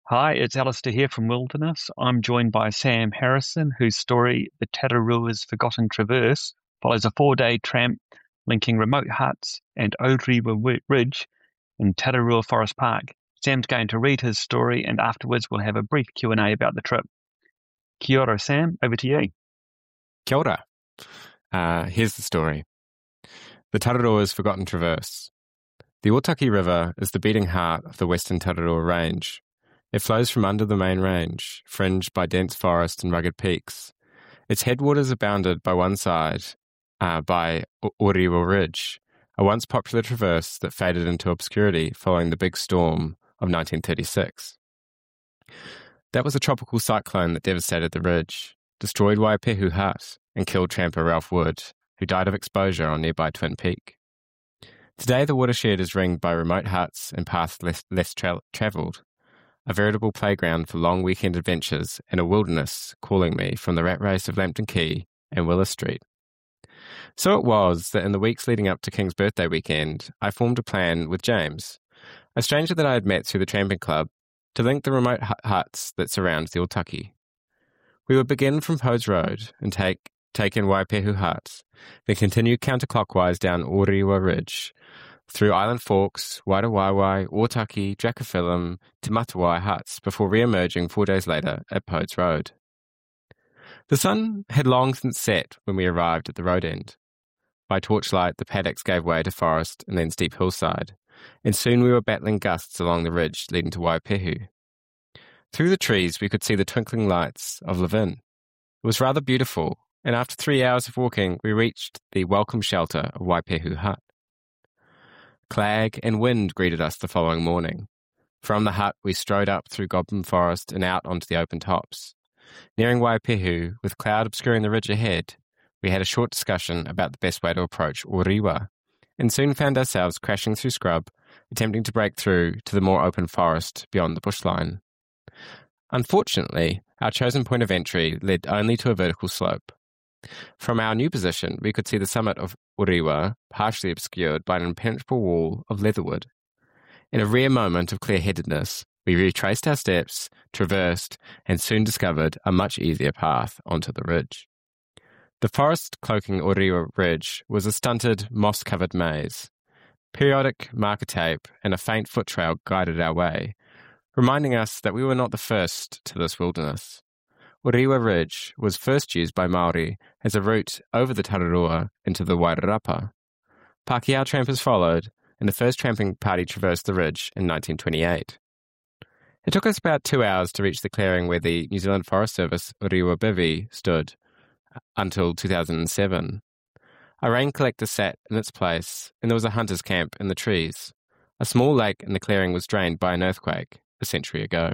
Hi, it's Alistair here from Wilderness. I'm joined by Sam Harrison, whose story, The Tararua's Forgotten Traverse, follows a four-day tramp linking remote huts and Orewa Ridge in Tararua Forest Park. Sam's going to read his story, and afterwards we'll have a brief Q&A about the trip. Kia ora, Sam. Over to you. Kia ora. Here's the story. The Tararua's Forgotten Traverse. The Otaki River is the beating heart of the Western Tararua Range. It flows from under the main range, fringed by dense forest and rugged peaks. Its headwaters are bounded by one side by Orewa Ridge, a once popular traverse that faded into obscurity following the big storm of 1936. That was a tropical cyclone that devastated the ridge, destroyed Waipehu Hut, and killed tramper Ralph Wood, who died of exposure on nearby Twin Peak. Today, the watershed is ringed by remote huts and paths less travelled, a veritable playground for long weekend adventures and a wilderness calling me from the rat race of Lambton Quay and Willis Street. So it was that in the weeks leading up to King's birthday weekend, I formed a plan with James, a stranger that I had met through the tramping club, to link the remote huts that surround the Otaki. We would begin from Podes Road and take in Waipehu Hut, then continue counterclockwise down Orewa Ridge, through Island Forks, Waitawaiwai, Otaki, Dracophyllum, to Matawai huts before re-emerging 4 days later at Podes Road. The sun had long since set when we arrived at the road end. By torchlight, the paddocks gave way to forest and then steep hillside, and soon we were battling gusts along the ridge leading to Waipehu. Through the trees we could see the twinkling lights of Levin. It was rather beautiful, and after 3 hours of walking we reached the welcome shelter of Waipehu Hut. Clag and wind greeted us the following morning. From the hut we strode up through Goblin Forest and out onto the open tops. Nearing Waipehu, with cloud obscuring the ridge ahead, we had a short discussion about the best way to approach Orewa, and soon found ourselves crashing through scrub, attempting to break through to the more open forest beyond the bushline. Unfortunately, our chosen point of entry led only to a vertical slope. From our new position, we could see the summit of Orewa, partially obscured by an impenetrable wall of leatherwood. In a rare moment of clear-headedness, we retraced our steps, traversed, and soon discovered a much easier path onto the ridge. The forest cloaking Orewa Ridge was a stunted, moss-covered maze. Periodic marker tape and a faint foot trail guided our way, reminding us that we were not the first to this wilderness. Orewa Ridge was first used by Maori as a route over the Tararua into the Wairarapa. Pākehā trampers followed, and the first tramping party traversed the ridge in 1928. It took us about 2 hours to reach the clearing where the New Zealand Forest Service Orewa Bivvy stood until 2007. A rain collector sat in its place, and there was a hunter's camp in the trees. A small lake in the clearing was drained by an earthquake a century ago.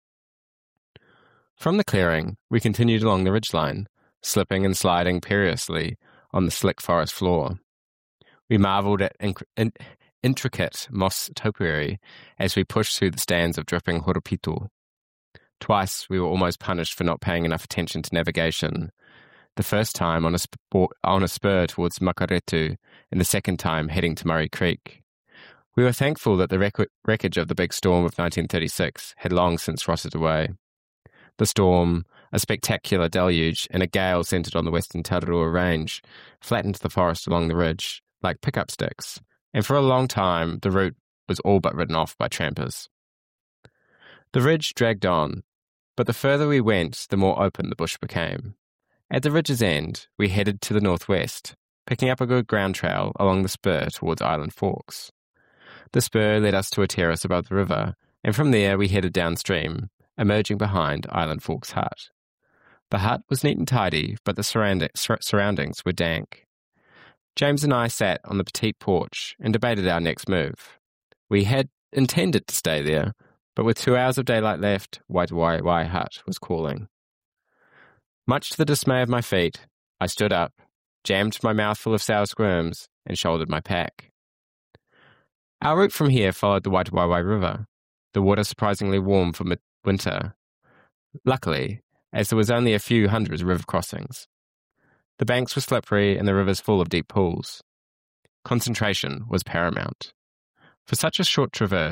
From the clearing, we continued along the ridgeline, slipping and sliding perilously on the slick forest floor. We marvelled at intricate moss topiary as we pushed through the stands of dripping horopito. Twice we were almost punished for not paying enough attention to navigation, the first time on a spur towards Makaretu, and the second time heading to Murray Creek. We were thankful that the wreckage of the big storm of 1936 had long since rotted away. The storm, a spectacular deluge, and a gale centred on the Western Tararua Range, flattened the forest along the ridge like pickup sticks, and for a long time the route was all but ridden off by trampers. The ridge dragged on, but the further we went, the more open the bush became. At the ridge's end, we headed to the northwest, picking up a good ground trail along the spur towards Island Forks. The spur led us to a terrace above the river, and from there we headed downstream, emerging behind Island Forks Hut. The hut was neat and tidy, but the surroundings were dank. James and I sat on the petite porch and debated our next move. We had intended to stay there, but with 2 hours of daylight left, Waitawaiwai Hut was calling. Much to the dismay of my feet, I stood up, jammed my mouth full of sour squirms, and shouldered my pack. Our route from here followed the Waitawaiwai River, the water surprisingly warm for winter. Luckily, as there was only a few hundred river crossings. The banks were slippery and the rivers full of deep pools. Concentration was paramount. For such a short traverse,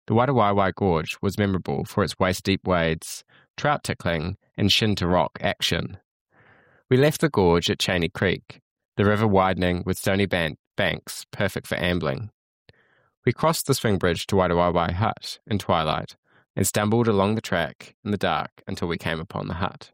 The Waitawaiwai Gorge was memorable for its waist-deep wades, trout tickling, and shin-to-rock action. We left the gorge at Cheney Creek, the river widening with stony banks perfect for ambling. We crossed the swing bridge to Waitawaiwai Hut in twilight and stumbled along the track in the dark until we came upon the hut.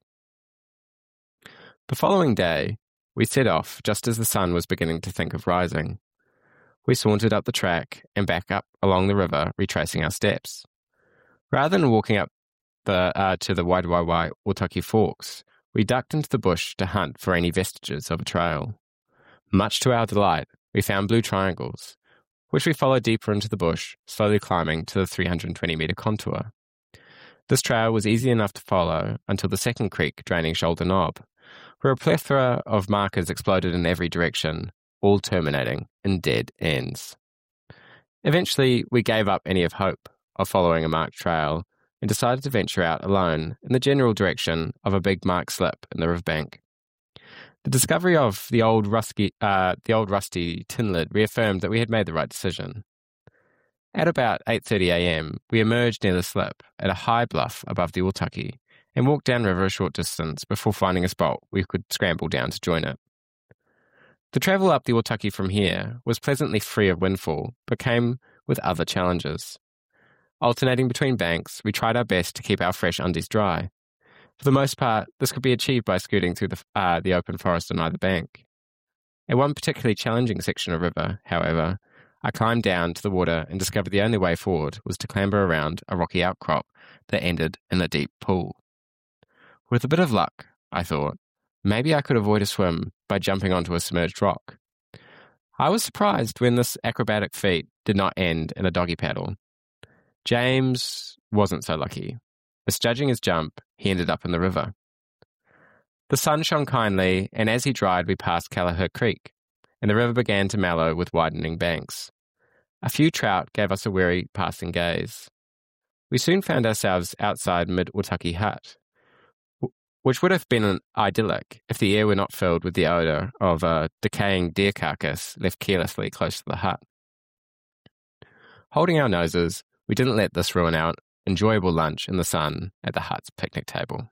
The following day, we set off just as the sun was beginning to think of rising. We sauntered up the track and back up along the river, retracing our steps. Rather than walking up to the Waitawaiwai Otaki Forks, we ducked into the bush to hunt for any vestiges of a trail. Much to our delight, we found blue triangles, which we followed deeper into the bush, slowly climbing to the 320-metre contour. This trail was easy enough to follow until the second creek draining Shoulder Knob, where a plethora of markers exploded in every direction, all terminating in dead ends. Eventually, we gave up any hope of following a marked trail and decided to venture out alone in the general direction of a big marked slip in the riverbank. The discovery of the old rusty tin lid reaffirmed that we had made the right decision. At about 8:30 a.m., we emerged near the slip at a high bluff above the Otaki and walked downriver a short distance before finding a spot we could scramble down to join it. The travel up the Otaki from here was pleasantly free of windfall, but came with other challenges. Alternating between banks, we tried our best to keep our fresh undies dry. For the most part, this could be achieved by scooting through the open forest on either bank. At one particularly challenging section of river, however, I climbed down to the water and discovered the only way forward was to clamber around a rocky outcrop that ended in a deep pool. With a bit of luck, I thought, maybe I could avoid a swim by jumping onto a submerged rock. I was surprised when this acrobatic feat did not end in a doggy paddle. James wasn't so lucky. Misjudging his jump, he ended up in the river. The sun shone kindly, and as he dried, we passed Kelleher Creek, and the river began to mellow with widening banks. A few trout gave us a weary passing gaze. We soon found ourselves outside Mid-Otaki Hut, which would have been idyllic if the air were not filled with the odour of a decaying deer carcass left carelessly close to the hut. Holding our noses, we didn't let this ruin our enjoyable lunch in the sun at the hut's picnic table.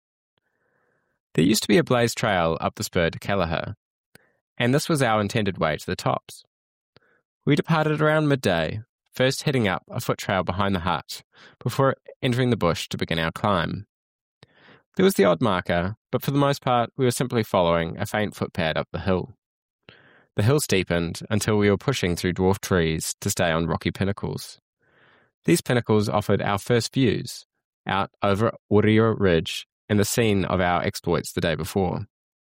There used to be a blazed trail up the spur to Kelleher, and this was our intended way to the tops. We departed around midday, first heading up a foot trail behind the hut, before entering the bush to begin our climb. There was the odd marker, but for the most part we were simply following a faint footpad up the hill. The hill steepened until we were pushing through dwarf trees to stay on rocky pinnacles. These pinnacles offered our first views, out over Orio Ridge and the scene of our exploits the day before.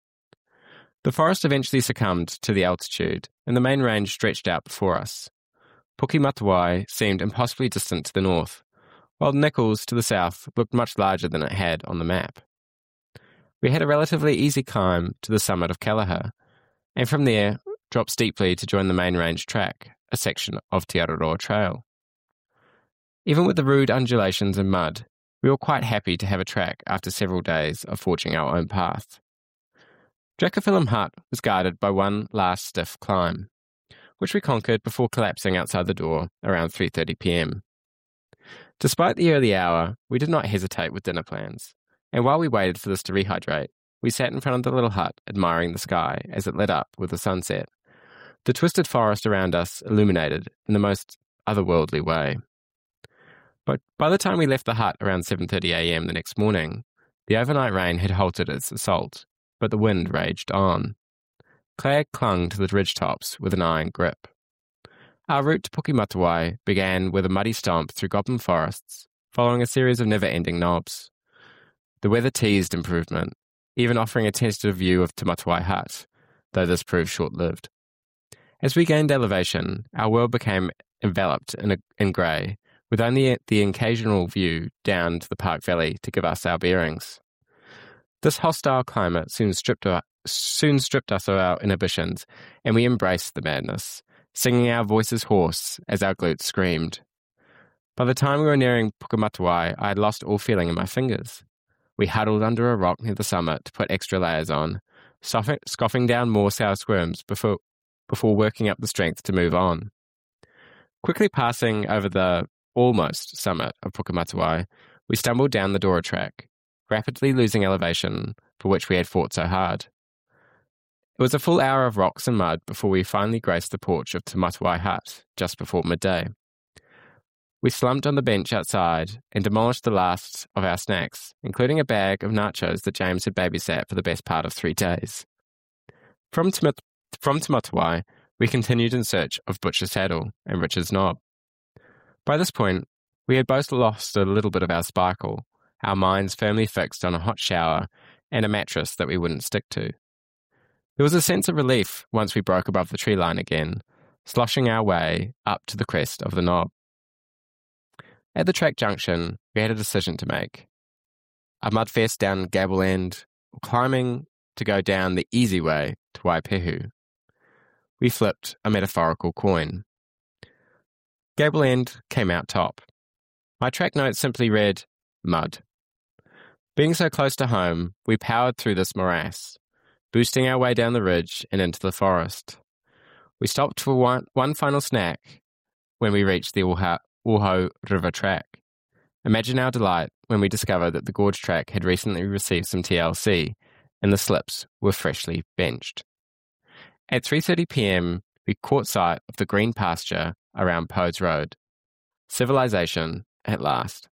The forest eventually succumbed to the altitude, and the main range stretched out before us. Pukematawai seemed impossibly distant to the north, while Nichols to the south looked much larger than it had on the map. We had a relatively easy climb to the summit of Kelleher, and from there dropped steeply to join the main range track, a section of Te Araroa Trail. Even with the rude undulations and mud, we were quite happy to have a track after several days of forging our own path. Dracophyllum Hut was guarded by one last stiff climb, which we conquered before collapsing outside the door around 3:30 p.m. Despite the early hour, we did not hesitate with dinner plans, and while we waited for this to rehydrate, we sat in front of the little hut admiring the sky as it lit up with the sunset, the twisted forest around us illuminated in the most otherworldly way. But by the time we left the hut around 7:30 a.m. the next morning, the overnight rain had halted its assault, but the wind raged on. Clag clung to the ridgetops with an iron grip. Our route to Pukematawai began with a muddy stomp through goblin forests, following a series of never-ending knobs. The weather teased improvement, even offering a tentative view of Te Matawai Hut, though this proved short-lived. As we gained elevation, our world became enveloped in grey, with only the occasional view down to the Park Valley to give us our bearings. This hostile climate soon stripped us of our inhibitions, and we embraced the madness, singing our voices hoarse as our glutes screamed. By the time we were nearing Pukematawai, I had lost all feeling in my fingers. We huddled under a rock near the summit to put extra layers on, scoffing down more sour squirms before working up the strength to move on. Quickly passing over the almost summit of Pukematawai, we stumbled down the Dora track, rapidly losing elevation for which we had fought so hard. It was a full hour of rocks and mud before we finally graced the porch of Te Matawai Hut, just before midday. We slumped on the bench outside and demolished the last of our snacks, including a bag of nachos that James had babysat for the best part of 3 days. From Te Matawai, we continued in search of Butcher's Saddle and Richard's Knob. By this point, we had both lost a little bit of our sparkle, our minds firmly fixed on a hot shower and a mattress that we wouldn't stick to. There was a sense of relief once we broke above the tree line again, sloshing our way up to the crest of the knob. At the track junction, we had a decision to make. A mudfest down Gable End, or climbing to go down the easy way to Waipehu. We flipped a metaphorical coin. Gable End came out top. My track note simply read, mud. Being so close to home, we powered through this morass, boosting our way down the ridge and into the forest. We stopped for one final snack when we reached the Oho River track. Imagine our delight when we discovered that the gorge track had recently received some TLC and the slips were freshly benched. At 3:30 p.m, we caught sight of the green pasture around Podes Road. Civilization at last.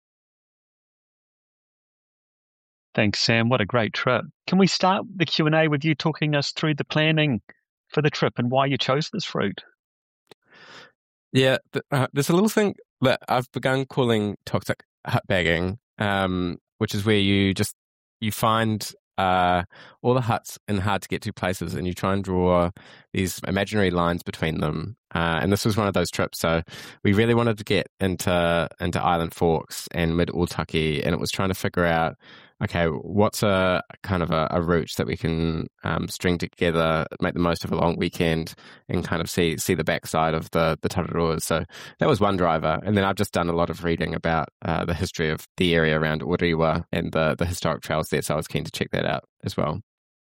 Thanks, Sam. What a great trip. Can we start the Q&A with you talking us through the planning for the trip and why you chose this route? Yeah, there's a little thing that I've begun calling toxic hut bagging, which is where you find all the huts in hard to get to places and you try and draw these imaginary lines between them. And this was one of those trips. So we really wanted to get into Island Forks and Mid-Otaki, and it was trying to figure out, okay, what's a kind of a route that we can string together, make the most of a long weekend, and kind of see the backside of the Tararuas. So that was one driver. And then I've just done a lot of reading about the history of the area around Orewa and the historic trails there. So I was keen to check that out as well.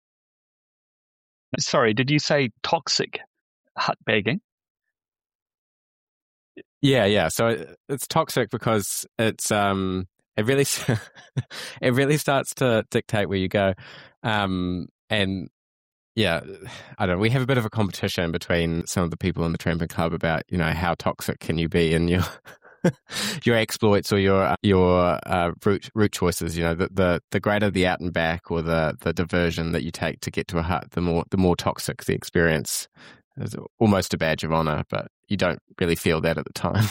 Sorry, did you say toxic hut bagging? Yeah. So it's toxic because it's it really starts to dictate where you go, and yeah, I don't know. We have a bit of a competition between some of the people in the Tramping Club about how toxic can you be in your your exploits or your route choices. The greater the out and back or the diversion that you take to get to a hut, the more toxic the experience. It's almost a badge of honor, but you don't really feel that at the time.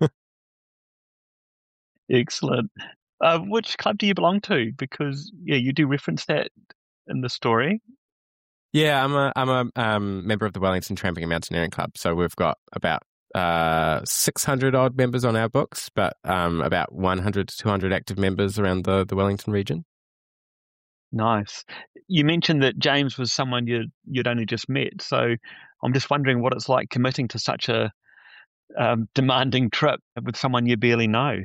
Excellent. Which club do you belong to? Because you do reference that in the story. Yeah, I'm a member of the Wellington Tramping and Mountaineering Club. So we've got about 600 odd members on our books, but about 100 to 200 active members around the Wellington region. Nice. You mentioned that James was someone you'd only just met, so I'm just wondering what it's like committing to such a demanding trip with someone you barely know.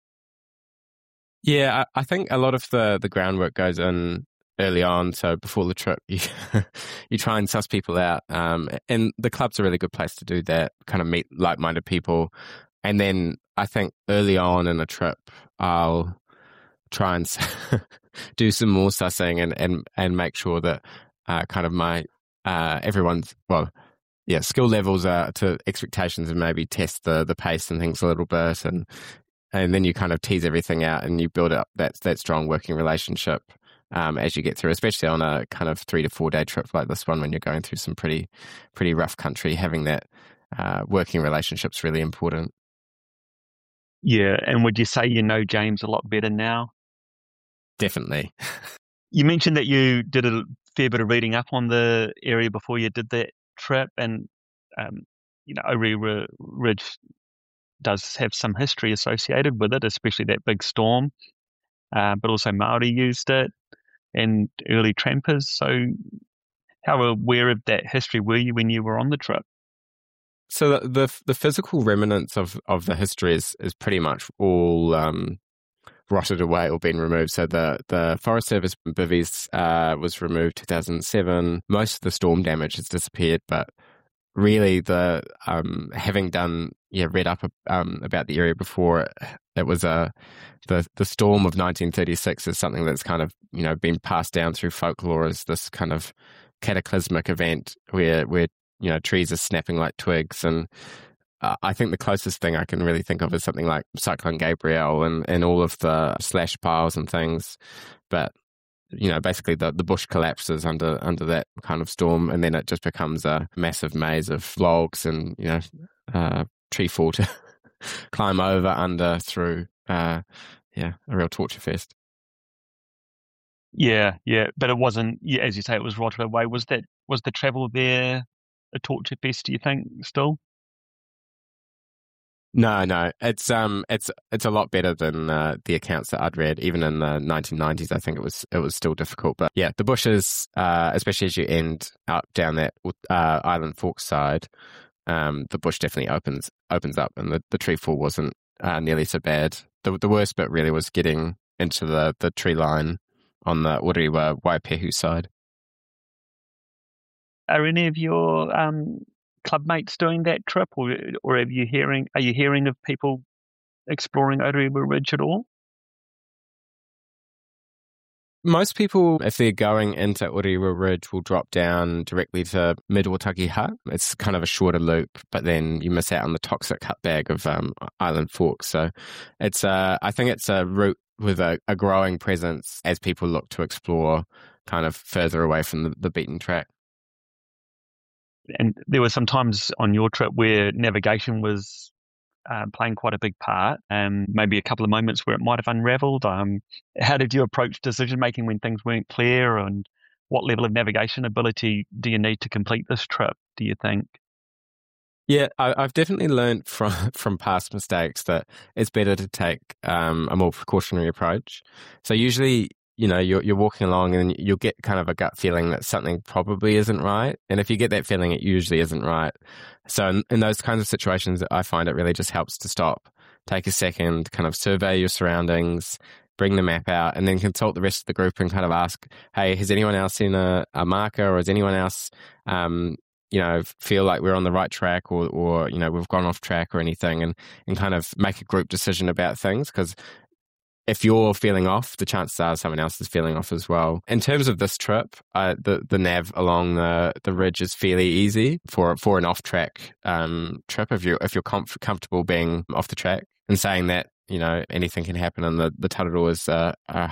Yeah, I think a lot of the groundwork goes in early on. So before the trip, you try and suss people out, and the club's a really good place to do that. Kind of meet like-minded people, and then I think early on in a trip, I'll try and do some more sussing and make sure that kind of my everyone's skill levels are to expectations, and maybe test the pace and things a little bit, and then you kind of tease everything out and you build up that strong working relationship as you get through, especially on a kind of 3 to 4 day trip like this one when you're going through some pretty rough country. Having that working relationship's really important. Yeah, and would you say you know James a lot better now? Definitely. You mentioned that you did a fair bit of reading up on the area before you did that trip, and Orewa Ridge does have some history associated with it, especially that big storm, but also Maori used it and early trampers. So how aware of that history were you when you were on the trip? So the physical remnants of the history is pretty much all rotted away or been removed. So the Forest Service bivvies was removed 2007. Most of the storm damage has disappeared, but really the having read up about the area before, it was the storm of 1936 is something that's kind of been passed down through folklore as this kind of cataclysmic event where trees are snapping like twigs. And I think the closest thing I can really think of is something like Cyclone Gabrielle and all of the slash piles and things. But basically the bush collapses under that kind of storm, and then it just becomes a massive maze of logs and tree fall to climb over, under, through. A real torture fest. Yeah, but it wasn't. Yeah, as you say, it was rotted away. Was the travel there a torture fest? Do you think still? No, it's a lot better than the accounts that I'd read. Even in the 1990s, I think it was still difficult. But yeah, the bushes, especially as you end up down that Island Fork side, the bush definitely opens up, and the tree fall wasn't nearly so bad. The worst bit really was getting into the tree line on the Orewa Waipehu side. Are any of your club mates doing that trip, or are you hearing of people exploring Orewa Ridge at all? Most people, if they're going into Orewa Ridge, will drop down directly to Mid-Otaki Hut. It's kind of a shorter loop, but then you miss out on the toxic hut bag of Island Fork. So it's I think it's a route with a growing presence as people look to explore kind of further away from the beaten track. And there were some times on your trip where navigation was playing quite a big part, and maybe a couple of moments where it might have unraveled. How did you approach decision making when things weren't clear, and what level of navigation ability do you need to complete this trip, do you think? Yeah, I've definitely learned from past mistakes that it's better to take a more precautionary approach. So usually, you're walking along and you'll get kind of a gut feeling that something probably isn't right. And if you get that feeling, it usually isn't right. So in those kinds of situations, I find it really just helps to stop, take a second, kind of survey your surroundings, bring the map out, and then consult the rest of the group and kind of ask, hey, has anyone else seen a marker, or has anyone else feel like we're on the right track, or we've gone off track or anything, and kind of make a group decision about things. Because if you're feeling off, the chances are someone else is feeling off as well. In terms of this trip, the nav along the ridge is fairly easy for an off track trip if you're comfortable being off the track. And saying that, anything can happen, and the Tararoa is a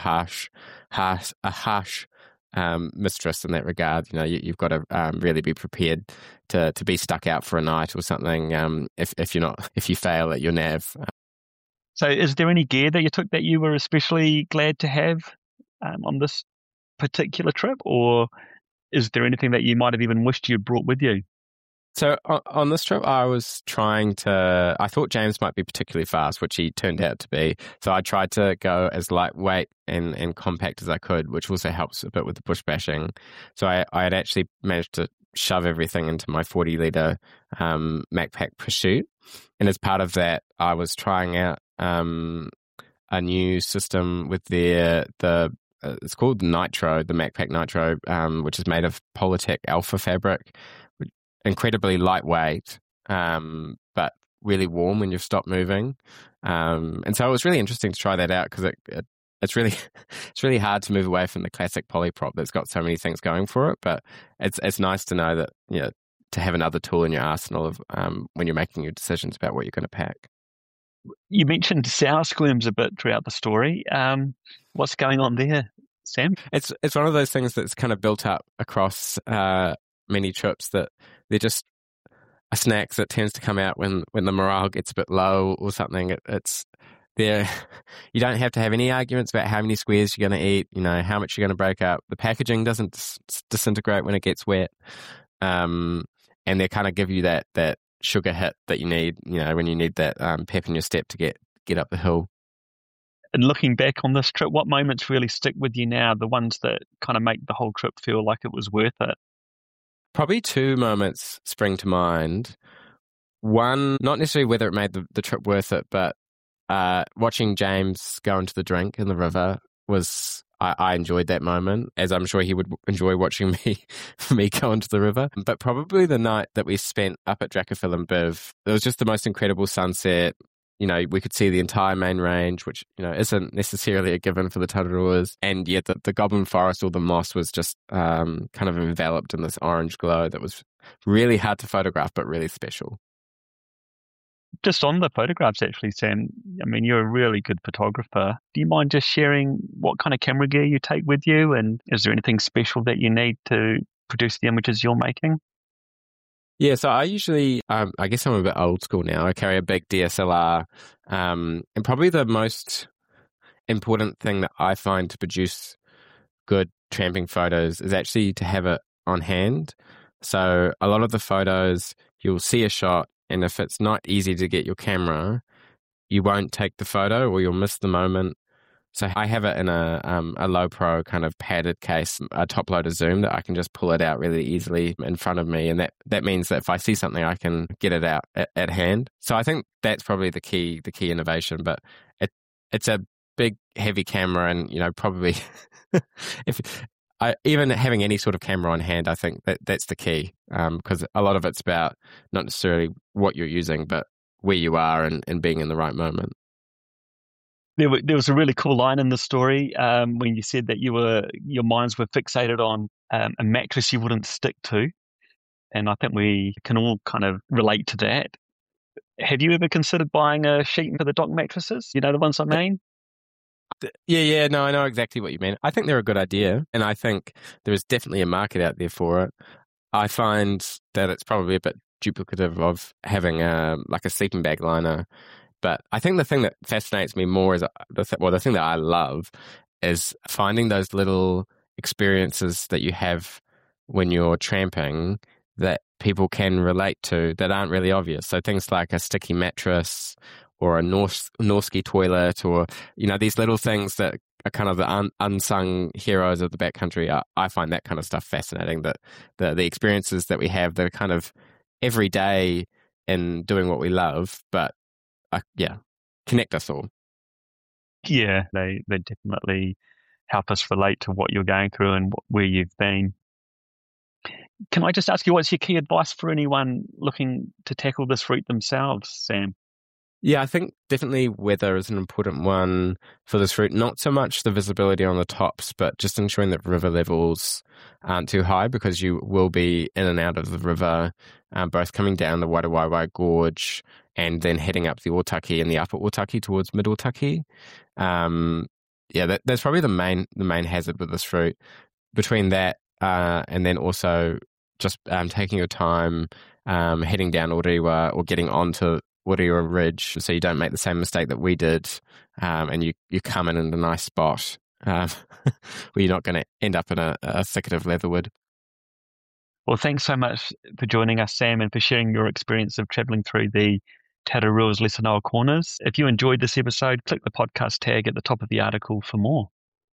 harsh mistress in that regard. You've got to really be prepared to be stuck out for a night or something if you fail at your nav. So is there any gear that you took that you were especially glad to have on this particular trip, or is there anything that you might have even wished you'd brought with you? So on this trip, I thought James might be particularly fast, which he turned out to be. So I tried to go as lightweight and compact as I could, which also helps a bit with the bush bashing. So I had actually managed to shove everything into my 40-litre Macpac Pursuit. And as part of that, I was trying out a new system with it's called Nitro, the Macpac Nitro, which is made of Polytech Alpha fabric. Incredibly lightweight, but really warm when you've stopped moving. And so it was really interesting to try that out, because it's really hard to move away from the classic polyprop that's got so many things going for it. But it's nice to know that, to have another tool in your arsenal of when you're making your decisions about what you're going to pack. You mentioned sour squirms a bit throughout the story. What's going on there, Sam? It's one of those things that's kind of built up across many trips, that they're just a snack that tends to come out when the morale gets a bit low or something. It's there. You don't have to have any arguments about how many squares you're going to eat, how much you're going to break up. The packaging doesn't disintegrate when it gets wet. And they kind of give you that sugar hit that you need, when you need that pep in your step to get up the hill. And looking back on this trip, what moments really stick with you now, the ones that kind of make the whole trip feel like it was worth it? Probably two moments spring to mind. One, not necessarily whether it made the trip worth it, but watching James go into the drink in the river I enjoyed that moment, as I'm sure he would enjoy watching me go into the river. But probably the night that we spent up at Dracophyllum Biv, it was just the most incredible sunset. You know, we could see the entire main range, which, you know, isn't necessarily a given for the Tararuas. And yet the goblin forest or the moss was just kind of enveloped in this orange glow that was really hard to photograph, but really special. Just on the photographs, actually, Sam, I mean, you're a really good photographer. Do you mind just sharing what kind of camera gear you take with you? And is there anything special that you need to produce the images you're making? Yeah, so I usually, I guess I'm a bit old school now. I carry a big DSLR, and probably the most important thing that I find to produce good tramping photos is actually to have it on hand. So a lot of the photos, you'll see a shot, and if it's not easy to get your camera, you won't take the photo or you'll miss the moment. So I have it in a low pro kind of padded case, a top loader zoom that I can just pull it out really easily in front of me. And that means that if I see something, I can get it out at hand. So I think that's probably the key innovation. But it's a big, heavy camera, and, you know, probably even having any sort of camera on hand, I think that's the key, because a lot of it's about not necessarily what you're using, but where you are and being in the right moment. There was a really cool line in the story when you said that your minds were fixated on a mattress you wouldn't stick to, and I think we can all kind of relate to that. Have you ever considered buying a sheet for the dock mattresses? You know, the ones I mean? Yeah, no, I know exactly what you mean. I think they're a good idea, and I think there is definitely a market out there for it. I find that it's probably a bit duplicative of having a sleeping bag liner. But I think the thing that fascinates me more is the thing that I love is finding those little experiences that you have when you're tramping that people can relate to that aren't really obvious. So things like a sticky mattress or a Norski toilet, or, you know, these little things that are kind of the unsung heroes of the backcountry. I find that kind of stuff fascinating, that the experiences that we have that are kind of everyday in doing what we love, but connect us all. Yeah, they definitely help us relate to what you're going through and where you've been. Can I just ask you, what's your key advice for anyone looking to tackle this route themselves, Sam? Yeah, I think definitely weather is an important one for this route. Not so much the visibility on the tops, but just ensuring that river levels aren't too high, because you will be in and out of the river, both coming down the Wairāwaiwai Gorge and then heading up the Otaki and the upper Otaki towards mid Otaki. That's probably the main hazard with this route. Between that and then also just taking your time heading down Orewa or getting onto Orewa Ridge, so you don't make the same mistake that we did, and you come in a nice spot where you're not going to end up in a thicket of leatherwood. Well, thanks so much for joining us, Sam, and for sharing your experience of travelling through the Tararua's Lesser Known Corners. If you enjoyed this episode, click the podcast tag at the top of the article for more.